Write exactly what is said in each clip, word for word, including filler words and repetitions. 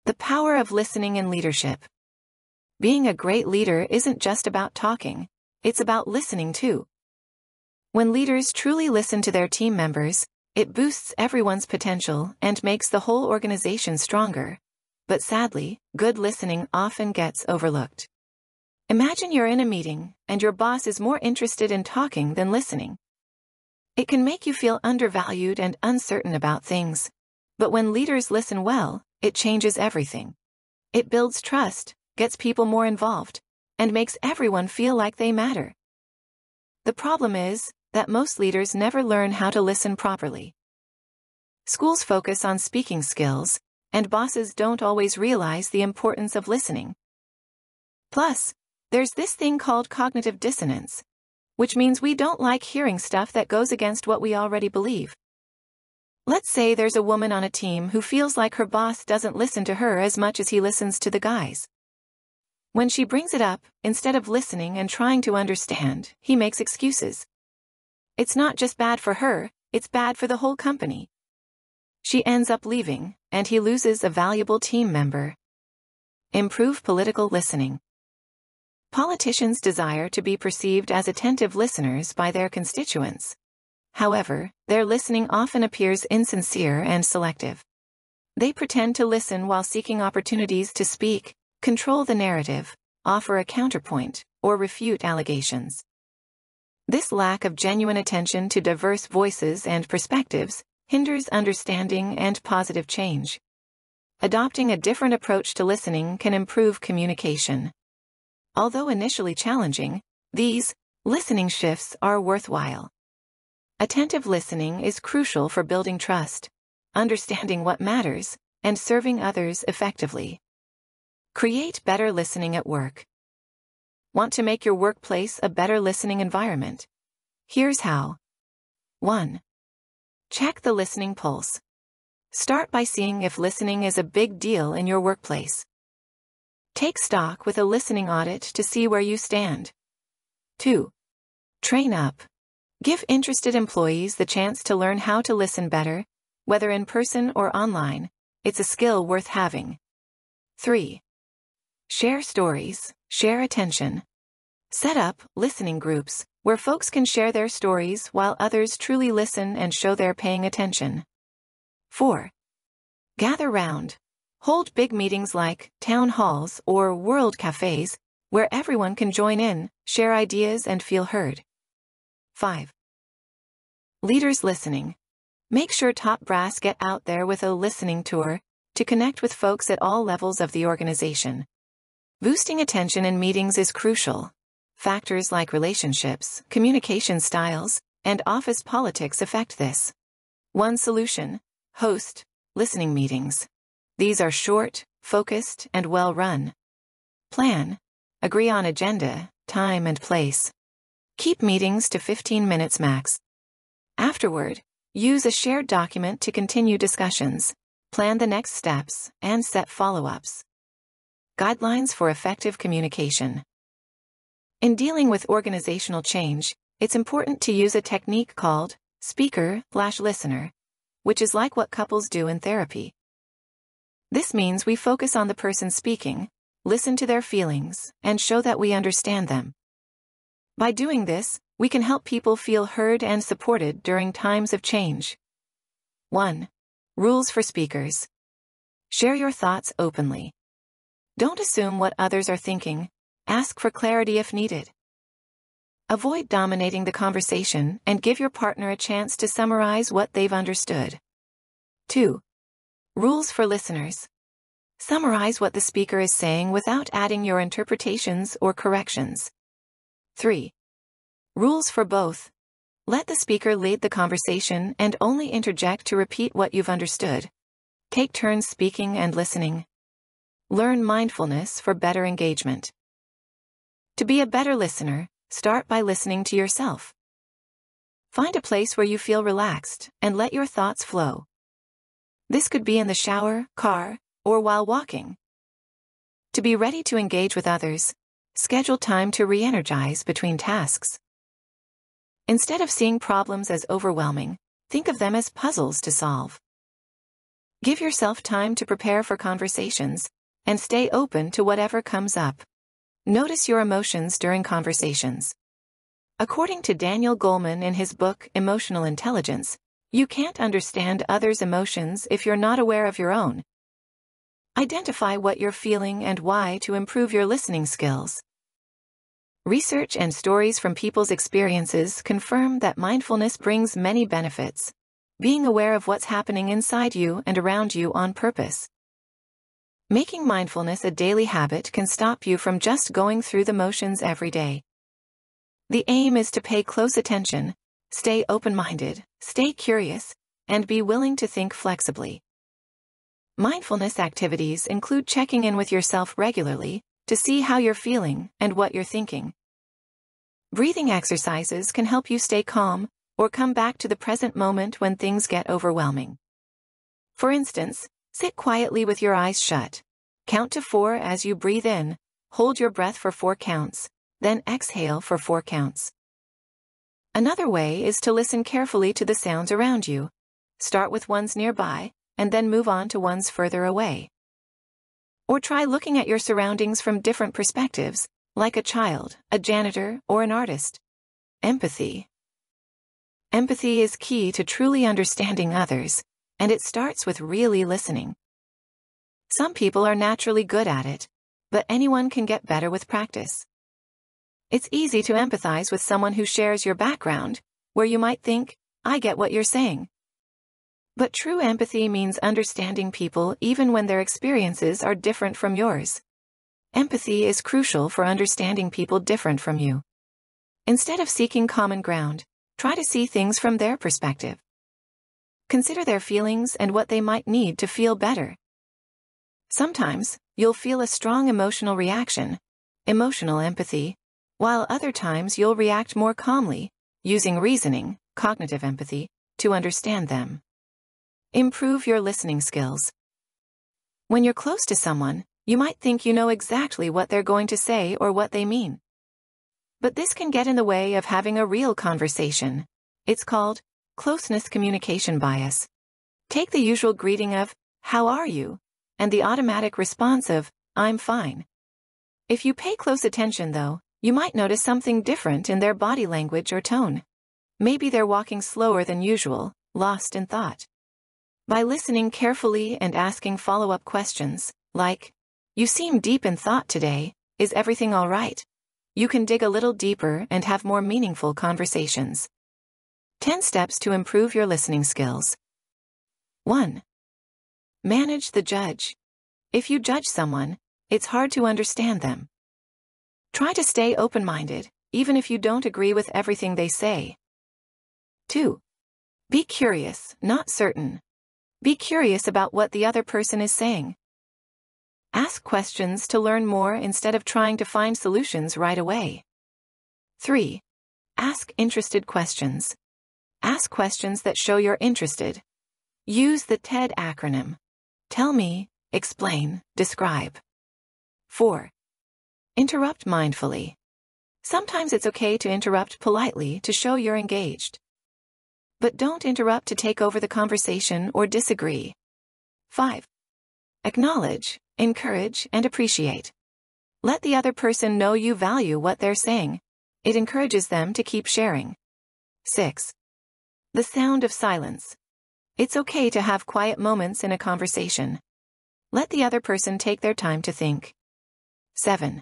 The power of listening in leadership. Being a great leader isn't just about talking, it's about listening too. When leaders truly listen to their team members, it boosts everyone's potential and makes the whole organization stronger. But sadly, good listening often gets overlooked. Imagine you're in a meeting, and your boss is more interested in talking than listening. It can make you feel undervalued and uncertain about things. But when leaders listen well, it changes everything. It builds trust, gets people more involved, and makes everyone feel like they matter. The problem is that most leaders never learn how to listen properly. Schools focus on speaking skills, and bosses don't always realize the importance of listening. Plus, there's this thing called cognitive dissonance, which means we don't like hearing stuff that goes against what we already believe. Let's say there's a woman on a team who feels like her boss doesn't listen to her as much as he listens to the guys. When she brings it up, instead of listening and trying to understand, he makes excuses. It's not just bad for her, it's bad for the whole company. She ends up leaving, and he loses a valuable team member. Improve political listening. Politicians desire to be perceived as attentive listeners by their constituents. However, their listening often appears insincere and selective. They pretend to listen while seeking opportunities to speak, control the narrative, offer a counterpoint, or refute allegations. This lack of genuine attention to diverse voices and perspectives hinders understanding and positive change. Adopting a different approach to listening can improve communication. Although initially challenging, these listening shifts are worthwhile. Attentive listening is crucial for building trust, understanding what matters, and serving others effectively. Create better listening at work. Want to make your workplace a better listening environment? Here's how. one. Check the listening pulse. Start by seeing if listening is a big deal in your workplace. Take stock with a listening audit to see where you stand. two. Train up. Give interested employees the chance to learn how to listen better, whether in person or online. It's a skill worth having. three. Share stories, share attention. Set up listening groups where folks can share their stories while others truly listen and show they're paying attention. four. Gather round. Hold big meetings like town halls or world cafes where everyone can join in, share ideas, and feel heard. five. Leaders listening. Make sure top brass get out there with a listening tour to connect with folks at all levels of the organization. Boosting attention in meetings is crucial. Factors like relationships, communication styles, and office politics affect this. One solution: host listening meetings. These are short, focused, and well-run. Plan. Agree on agenda, time, and place. Keep meetings to fifteen minutes max. Afterward, use a shared document to continue discussions, plan the next steps, and set follow-ups. Guidelines for effective communication. In dealing with organizational change, it's important to use a technique called speaker-slash-listener, which is like what couples do in therapy. This means we focus on the person speaking, listen to their feelings, and show that we understand them. By doing this, we can help people feel heard and supported during times of change. one. Rules for speakers. Share your thoughts openly. Don't assume what others are thinking. Ask for clarity if needed. Avoid dominating the conversation and give your partner a chance to summarize what they've understood. two. Rules for listeners. Summarize what the speaker is saying without adding your interpretations or corrections. three. Rules for both. Let the speaker lead the conversation and only interject to repeat what you've understood. Take turns speaking and listening. Learn mindfulness for better engagement. To be a better listener, start by listening to yourself. Find a place where you feel relaxed and let your thoughts flow. This could be in the shower, car, or while walking. To be ready to engage with others, schedule time to re-energize between tasks. Instead of seeing problems as overwhelming, think of them as puzzles to solve. Give yourself time to prepare for conversations, and stay open to whatever comes up. Notice your emotions during conversations. According to Daniel Goleman in his book Emotional Intelligence, you can't understand others' emotions if you're not aware of your own. Identify what you're feeling and why to improve your listening skills. Research and stories from people's experiences confirm that mindfulness brings many benefits. Being aware of what's happening inside you and around you on purpose. Making mindfulness a daily habit can stop you from just going through the motions every day. The aim is to pay close attention, stay open-minded, stay curious, and be willing to think flexibly. Mindfulness activities include checking in with yourself regularly to see how you're feeling and what you're thinking. Breathing exercises can help you stay calm or come back to the present moment when things get overwhelming. For instance, sit quietly with your eyes shut. Count to four as you breathe in, hold your breath for four counts, then exhale for four counts. Another way is to listen carefully to the sounds around you. Start with ones nearby, and then move on to ones further away. Or try looking at your surroundings from different perspectives, like a child, a janitor, or an artist. Empathy. Empathy is key to truly understanding others, and it starts with really listening. Some people are naturally good at it, but anyone can get better with practice. It's easy to empathize with someone who shares your background, where you might think, I get what you're saying. But true empathy means understanding people even when their experiences are different from yours. Empathy is crucial for understanding people different from you. Instead of seeking common ground, try to see things from their perspective. Consider their feelings and what they might need to feel better. Sometimes, you'll feel a strong emotional reaction, emotional empathy, while other times you'll react more calmly, using reasoning, cognitive empathy, to understand them. Improve your listening skills. When you're close to someone, you might think you know exactly what they're going to say or what they mean. But this can get in the way of having a real conversation. It's called closeness communication bias. Take the usual greeting of, "How are you?" and the automatic response of, "I'm fine." If you pay close attention, though, you might notice something different in their body language or tone. Maybe they're walking slower than usual, lost in thought. By listening carefully and asking follow-up questions, like, "You seem deep in thought today, is everything all right?" you can dig a little deeper and have more meaningful conversations. ten steps to improve your listening skills. one. Manage the judge. If you judge someone, it's hard to understand them. Try to stay open-minded, even if you don't agree with everything they say. two. Be curious, not certain. Be curious about what the other person is saying. Ask questions to learn more instead of trying to find solutions right away. three. Ask interested questions. Ask questions that show you're interested. Use the TED acronym. Tell me, explain, describe. four. Interrupt mindfully. Sometimes it's okay to interrupt politely to show you're engaged. But don't interrupt to take over the conversation or disagree. five. Acknowledge, encourage, and appreciate. Let the other person know you value what they're saying. It encourages them to keep sharing. six. The sound of silence. It's okay to have quiet moments in a conversation. Let the other person take their time to think. seven.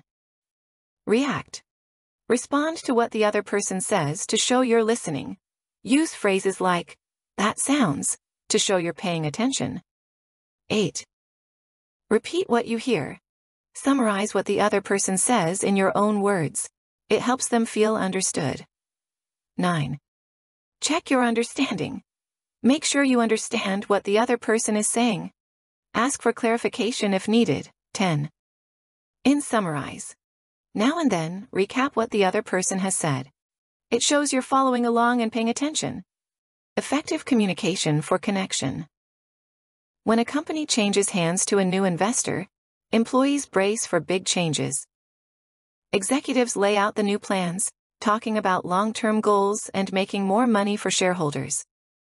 React. Respond to what the other person says to show you're listening. Use phrases like, "That sounds," to show you're paying attention. eight. Repeat what you hear. Summarize what the other person says in your own words. It helps them feel understood. nine. Check your understanding. Make sure you understand what the other person is saying. Ask for clarification if needed. ten. In summarize. Now and then, recap what the other person has said. It shows you're following along and paying attention. Effective communication for connection. When a company changes hands to a new investor, employees brace for big changes. Executives lay out the new plans, talking about long-term goals and making more money for shareholders.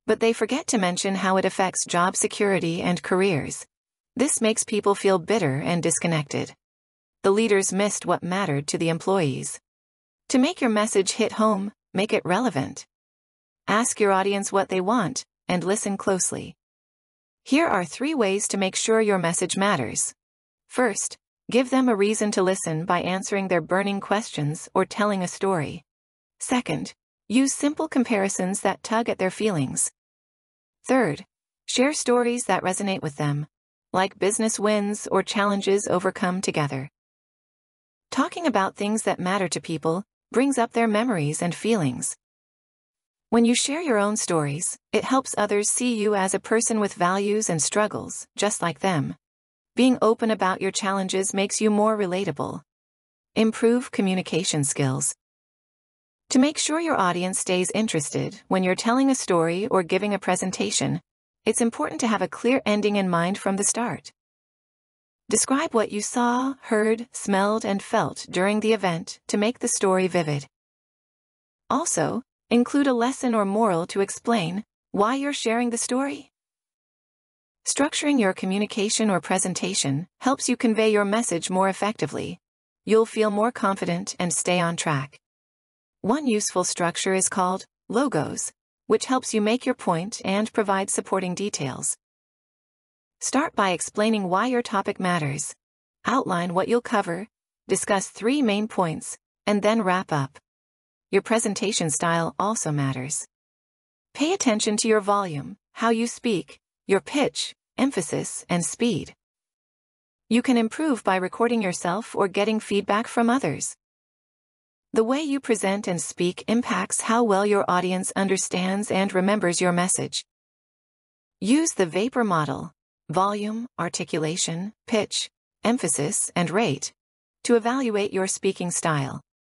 but they forget to mention how it affects job security and careers. This makes people feel bitter and disconnected. The leaders missed what mattered to the employees. To make your message hit home, make it relevant. Ask your audience what they want, and listen closely. Here are three ways to make sure your message matters. First, give them a reason to listen by answering their burning questions or telling a story. Second, use simple comparisons that tug at their feelings. Third, share stories that resonate with them, like business wins or challenges overcome together. Talking about things that matter to people brings up their memories and feelings. When you share your own stories, it helps others see you as a person with values and struggles, just like them. Being open about your challenges makes you more relatable. Improve communication skills. To make sure your audience stays interested when you're telling a story or giving a presentation, it's important to have a clear ending in mind from the start. Describe what you saw, heard, smelled, and felt during the event to make the story vivid. Also, include a lesson or moral to explain why you're sharing the story. Structuring your communication or presentation helps you convey your message more effectively. You'll feel more confident and stay on track. One useful structure is called logos, which helps you make your point and provide supporting details. Start by explaining why your topic matters. Outline what you'll cover, discuss three main points, and then wrap up. Your presentation style also matters. Pay attention to your volume, how you speak, your pitch, emphasis, and speed. You can improve by recording yourself or getting feedback from others. The way you present and speak impacts how well your audience understands and remembers your message. Use the VAPOR model, volume, articulation, pitch, emphasis, and rate, to evaluate your speaking style.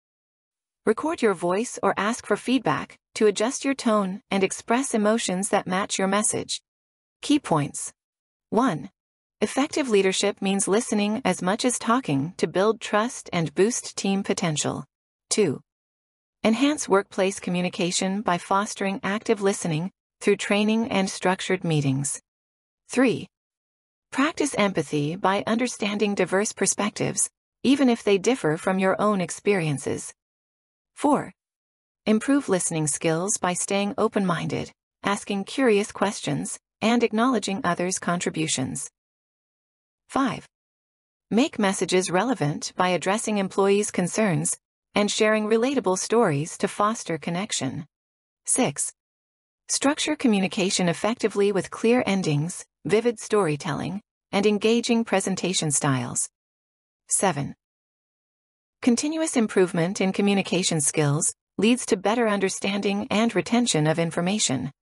Record your voice or ask for feedback to adjust your tone and express emotions that match your message. Key points. one. Effective leadership means listening as much as talking to build trust and boost team potential. two. Enhance workplace communication by fostering active listening through training and structured meetings. three. Practice empathy by understanding diverse perspectives, even if they differ from your own experiences. four. Improve listening skills by staying open-minded, asking curious questions, and acknowledging others' contributions. five. Make messages relevant by addressing employees' concerns and sharing relatable stories to foster connection. six. Structure communication effectively with clear endings, vivid storytelling, and engaging presentation styles. seven. Continuous improvement in communication skills leads to better understanding and retention of information.